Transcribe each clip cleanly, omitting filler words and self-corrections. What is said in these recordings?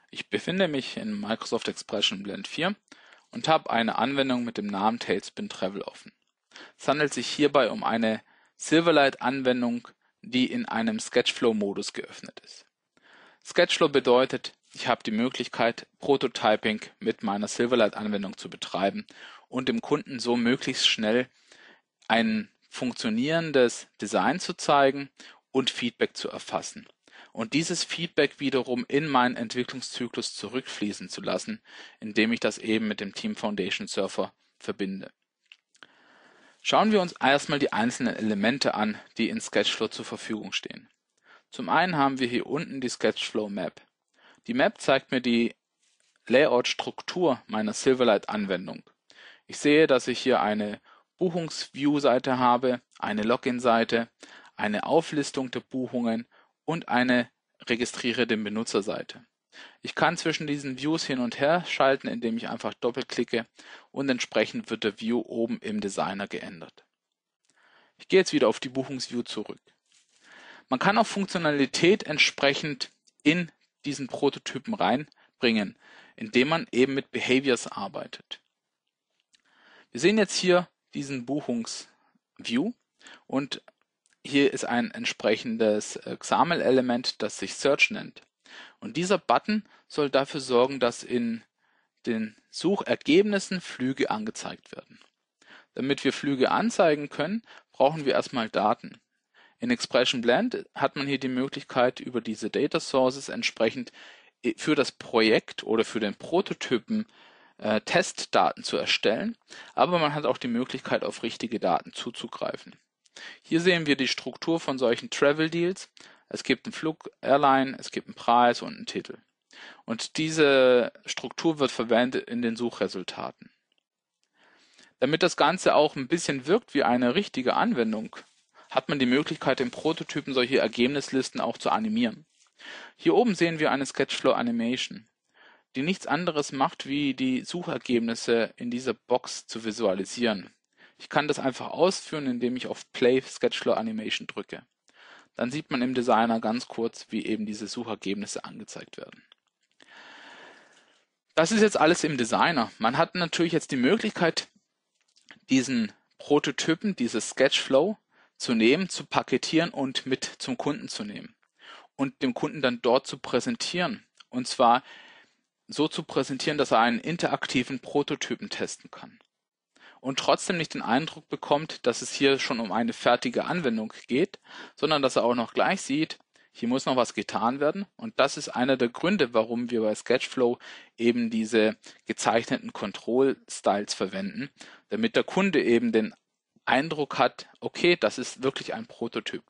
Ich befinde mich in Microsoft Expression Blend 4 und habe eine Anwendung mit dem Namen Tailspin Travel offen. Es handelt sich hierbei um eine Silverlight-Anwendung, die in einem Sketchflow-Modus geöffnet ist. Sketchflow bedeutet, ich habe die Möglichkeit, Prototyping mit meiner Silverlight-Anwendung zu betreiben und dem Kunden so möglichst schnell ein funktionierendes Design zu zeigen und Feedback zu erfassen. Und dieses Feedback wiederum in meinen Entwicklungszyklus zurückfließen zu lassen, indem ich das eben mit dem Team Foundation Surfer verbinde. Schauen wir uns erstmal die einzelnen Elemente an, die in Sketchflow zur Verfügung stehen. Zum einen haben wir hier unten die Sketchflow Map. Die Map zeigt mir die Layout-Struktur meiner Silverlight-Anwendung. Ich sehe, dass ich hier eine Buchungs-View-Seite habe, eine Login-Seite, eine Auflistung der Buchungen und eine Registriere den Benutzerseite. Ich kann zwischen diesen Views hin und her schalten, indem ich einfach doppelklicke und entsprechend wird der View oben im Designer geändert. Ich gehe jetzt wieder auf die Buchungsview zurück. Man kann auch Funktionalität entsprechend in diesen Prototypen reinbringen, indem man eben mit Behaviors arbeitet. Wir sehen jetzt hier diesen Buchungsview und hier ist ein entsprechendes XAML-Element, das sich Search nennt. Und dieser Button soll dafür sorgen, dass in den Suchergebnissen Flüge angezeigt werden. Damit wir Flüge anzeigen können, brauchen wir erstmal Daten. In Expression Blend hat man hier die Möglichkeit, über diese Data Sources entsprechend für das Projekt oder für den Prototypen Testdaten zu erstellen, aber man hat auch die Möglichkeit, auf richtige Daten zuzugreifen. Hier sehen wir die Struktur von solchen Travel Deals. Es gibt einen Flug, Airline, es gibt einen Preis und einen Titel. Und diese Struktur wird verwendet in den Suchresultaten. Damit das Ganze auch ein bisschen wirkt wie eine richtige Anwendung, hat man die Möglichkeit, im Prototypen solche Ergebnislisten auch zu animieren. Hier oben sehen wir eine Sketchflow Animation, die nichts anderes macht, wie die Suchergebnisse in dieser Box zu visualisieren. Ich kann das einfach ausführen, indem ich auf Play Sketchflow Animation drücke. Dann sieht man im Designer ganz kurz, wie eben diese Suchergebnisse angezeigt werden. Das ist jetzt alles im Designer. Man hat natürlich jetzt die Möglichkeit, diesen Prototypen, dieses Sketchflow zu nehmen, zu paketieren und mit zum Kunden zu nehmen und dem Kunden dann dort zu präsentieren. Und zwar so zu präsentieren, dass er einen interaktiven Prototypen testen kann. Und trotzdem nicht den Eindruck bekommt, dass es hier schon um eine fertige Anwendung geht, sondern dass er auch noch gleich sieht, hier muss noch was getan werden. Und das ist einer der Gründe, warum wir bei Sketchflow eben diese gezeichneten Control-Styles verwenden, damit der Kunde eben den Eindruck hat, okay, das ist wirklich ein Prototyp.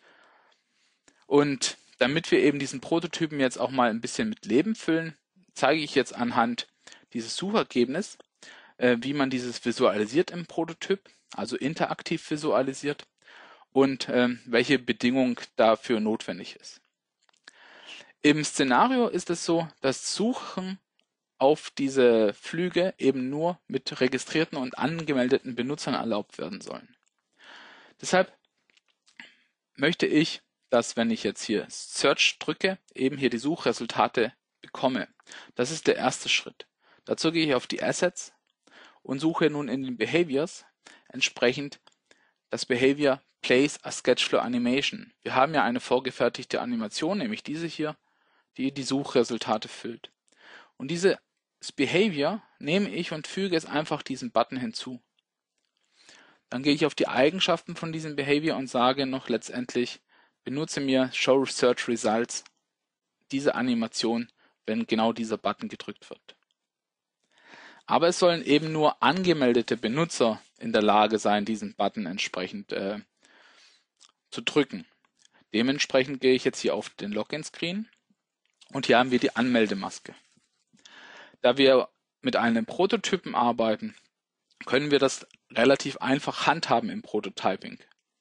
Und damit wir eben diesen Prototypen jetzt auch mal ein bisschen mit Leben füllen, zeige ich jetzt anhand dieses Suchergebnisses, wie man dieses visualisiert im Prototyp, also interaktiv visualisiert und welche Bedingung dafür notwendig ist. Im Szenario ist es so, dass Suchen auf diese Flüge eben nur mit registrierten und angemeldeten Benutzern erlaubt werden sollen. Deshalb möchte ich, dass wenn ich jetzt hier Search drücke, eben hier die Suchresultate bekomme. Das ist der erste Schritt. Dazu gehe ich auf die Assets und suche nun in den Behaviors entsprechend das Behavior Place a Sketchflow Animation. Wir haben ja eine vorgefertigte Animation, nämlich diese hier, die die Suchresultate füllt. Und dieses Behavior nehme ich und füge es einfach diesen Button hinzu. Dann gehe ich auf die Eigenschaften von diesem Behavior und sage noch letztendlich, benutze mir Show Search Results, diese Animation, wenn genau dieser Button gedrückt wird. Aber es sollen eben nur angemeldete Benutzer in der Lage sein, diesen Button entsprechend zu drücken. Dementsprechend gehe ich jetzt hier auf den Login-Screen und hier haben wir die Anmeldemaske. Da wir mit einem Prototypen arbeiten, können wir das relativ einfach handhaben im Prototyping.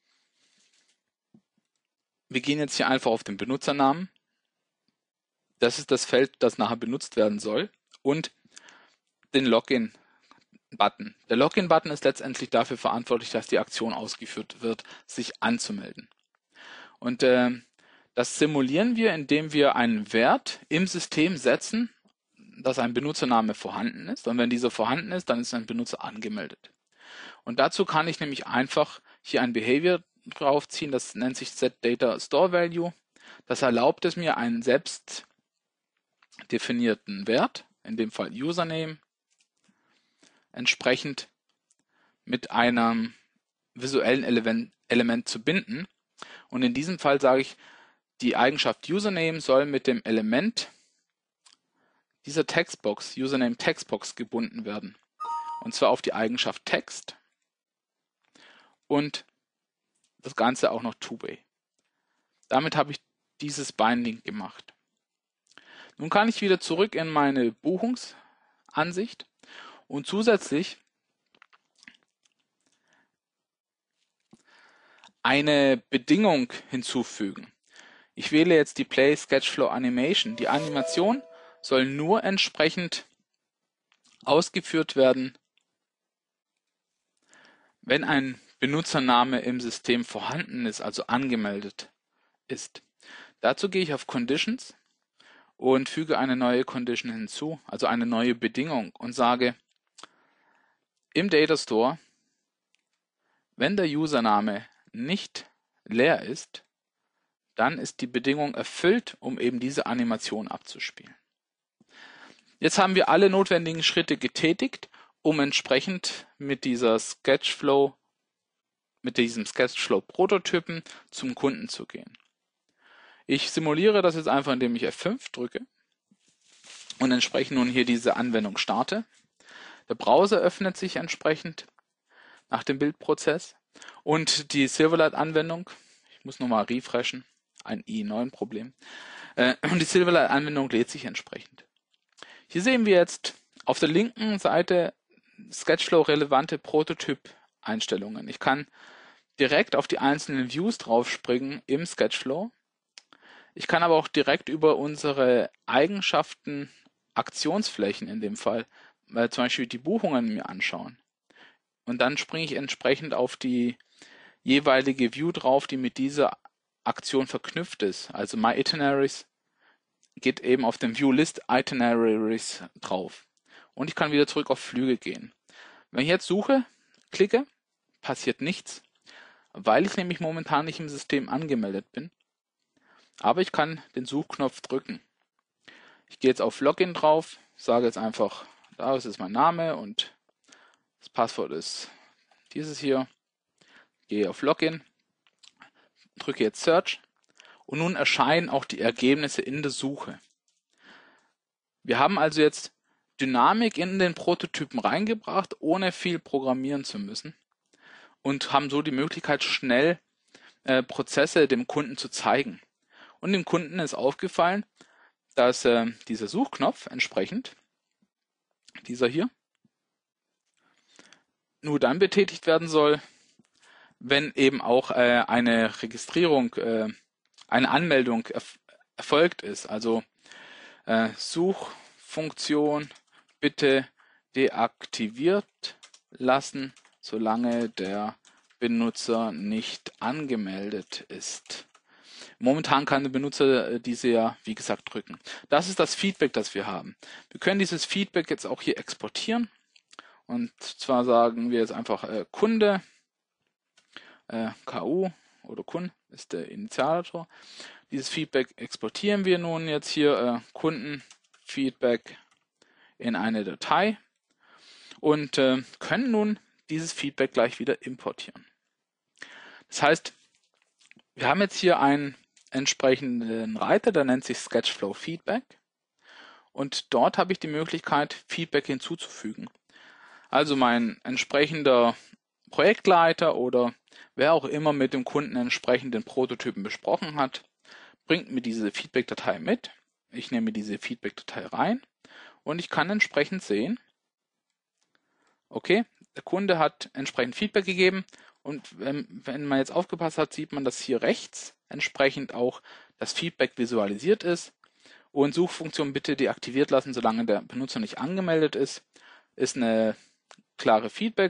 Wir gehen jetzt hier einfach auf den Benutzernamen. Das ist das Feld, das nachher benutzt werden soll. Und den Login-Button. Der Login-Button ist letztendlich dafür verantwortlich, dass die Aktion ausgeführt wird, sich anzumelden. Und das simulieren wir, indem wir einen Wert im System setzen dass ein Benutzername vorhanden ist. Und wenn dieser vorhanden ist, dann ist ein Benutzer angemeldet. Und dazu kann ich nämlich einfach hier ein Behavior draufziehen, das nennt sich setDataStoreValue. Das erlaubt es mir, einen selbst definierten Wert, in dem Fall Username, entsprechend mit einem visuellen Element zu binden. Und in diesem Fall sage ich, die Eigenschaft Username soll mit dem Element dieser Textbox, Username Textbox, gebunden werden. Und zwar auf die Eigenschaft Text und das Ganze auch noch two-way. Damit habe ich dieses Binding gemacht. Nun kann ich wieder zurück in meine Buchungsansicht und zusätzlich eine Bedingung hinzufügen. Ich wähle jetzt die Play Sketchflow Animation. Die Animation soll nur entsprechend ausgeführt werden, wenn ein Benutzername im System vorhanden ist, also angemeldet ist. Dazu gehe ich auf Conditions und füge eine neue Condition hinzu, also eine neue Bedingung und sage im Data Store, wenn der Username nicht leer ist, dann ist die Bedingung erfüllt, um eben diese Animation abzuspielen. Jetzt haben wir alle notwendigen Schritte getätigt, um entsprechend mit diesem Sketchflow-Prototypen zum Kunden zu gehen. Ich simuliere das jetzt einfach, indem ich F5 drücke und entsprechend nun hier diese Anwendung starte. Der Browser öffnet sich entsprechend nach dem Bildprozess und die Silverlight-Anwendung, ich muss nochmal refreshen, ein i9-Problem, und die Silverlight-Anwendung lädt sich entsprechend. Hier sehen wir jetzt auf der linken Seite Sketchflow-relevante Prototyp-Einstellungen. Ich kann direkt auf die einzelnen Views draufspringen im Sketchflow. Ich kann aber auch direkt über unsere Eigenschaften, Aktionsflächen in dem Fall, zum Beispiel die Buchungen mir anschauen. Und dann springe ich entsprechend auf die jeweilige View drauf, die mit dieser Aktion verknüpft ist. Also My Itineraries geht eben auf den View List Itineraries drauf. Und ich kann wieder zurück auf Flüge gehen. Wenn ich jetzt suche, klicke, passiert nichts, weil ich nämlich momentan nicht im System angemeldet bin. Aber ich kann den Suchknopf drücken. Ich gehe jetzt auf Login drauf, sage jetzt einfach, das ist mein Name und das Passwort ist dieses hier. Gehe auf Login, drücke jetzt Search und nun erscheinen auch die Ergebnisse in der Suche. Wir haben also jetzt Dynamik in den Prototypen reingebracht, ohne viel programmieren zu müssen und haben so die Möglichkeit, schnell Prozesse dem Kunden zu zeigen. Und dem Kunden ist aufgefallen, dass dieser Suchknopf entsprechend, dieser hier, nur dann betätigt werden soll, wenn eben auch eine Registrierung, eine Anmeldung erfolgt ist. Also Suchfunktion bitte deaktiviert lassen, solange der Benutzer nicht angemeldet ist. Momentan kann der Benutzer diese ja, wie gesagt, drücken. Das ist das Feedback, das wir haben. Wir können dieses Feedback jetzt auch hier exportieren. Und zwar sagen wir jetzt einfach Kunde, KU oder Kun ist der Initiator. Dieses Feedback exportieren wir nun jetzt hier Kundenfeedback in eine Datei und können nun dieses Feedback gleich wieder importieren. Das heißt, wir haben jetzt hier einen entsprechenden Reiter, der nennt sich Sketchflow Feedback und dort habe ich die Möglichkeit, Feedback hinzuzufügen. Also mein entsprechender Projektleiter oder wer auch immer mit dem Kunden entsprechend den Prototypen besprochen hat, bringt mir diese Feedback-Datei mit. Ich nehme diese Feedback-Datei rein und ich kann entsprechend sehen, okay, der Kunde hat entsprechend Feedback gegeben und wenn man jetzt aufgepasst hat, sieht man, dass hier rechts entsprechend auch das Feedback visualisiert ist und Suchfunktion bitte deaktiviert lassen, solange der Benutzer nicht angemeldet ist eine klare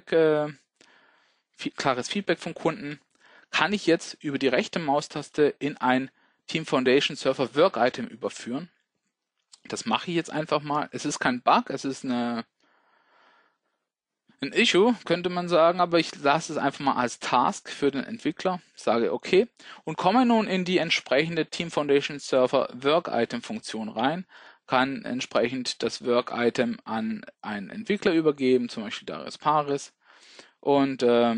klares Feedback vom Kunden, kann ich jetzt über die rechte Maustaste in ein Team Foundation Server Work Item überführen Das mache ich jetzt einfach mal. Es ist kein Bug, es ist ein Issue, könnte man sagen, aber ich lasse es einfach mal als Task für den Entwickler, sage okay und komme nun in die entsprechende Team Foundation Server Work Item Funktion rein, kann entsprechend das Work Item an einen Entwickler übergeben, zum Beispiel Darius Paris, und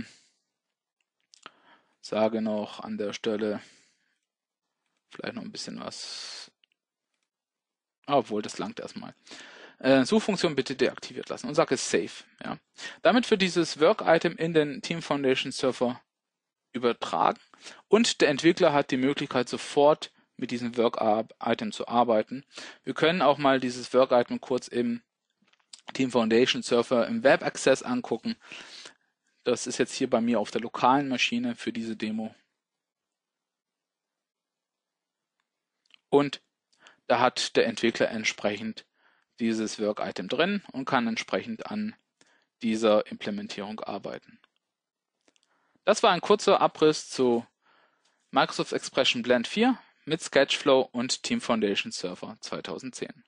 sage noch an der Stelle vielleicht noch ein bisschen was, obwohl das langt erstmal. Suchfunktion bitte deaktiviert lassen und sage Save. Ja. Damit wird dieses Work-Item in den Team Foundation Server übertragen und der Entwickler hat die Möglichkeit, sofort mit diesem Work-Item zu arbeiten. Wir können auch mal dieses Work-Item kurz im Team Foundation Server im Web Access angucken. Das ist jetzt hier bei mir auf der lokalen Maschine für diese Demo. Und da hat der Entwickler entsprechend dieses Work-Item drin und kann entsprechend an dieser Implementierung arbeiten. Das war ein kurzer Abriss zu Microsoft Expression Blend 4 mit Sketchflow und Team Foundation Server 2010.